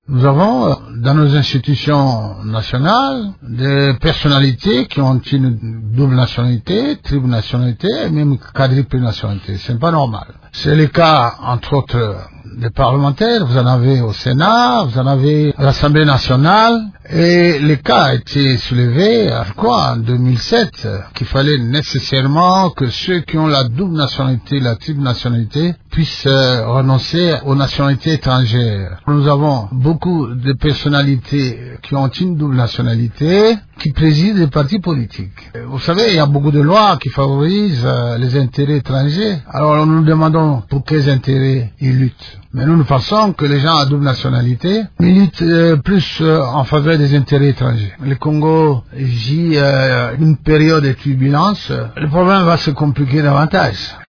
Nous avons dans nos institutions nationales des personnalités qui ont une double nationalité, triple nationalité et même quadruple nationalité. C'est pas normal. C'est le cas, entre autres, des parlementaires. Vous en avez au Sénat, vous en avez à l'Assemblée nationale. Et le cas a été soulevé, en 2007, qu'il fallait nécessairement que ceux qui ont la double nationalité, la triple nationalité, puissent renoncer aux nationalités étrangères. Nous avons beaucoup de personnalités qui ont une double nationalité, qui président des partis politiques. Vous savez, il y a beaucoup de lois qui favorisent les intérêts étrangers. Alors nous nous demandons pour quels intérêts ils luttent. Mais nous pensons que les gens à double nationalité militent plus en faveur des intérêts étrangers. Le Congo vit une période de turbulence. Le problème va se compliquer davantage.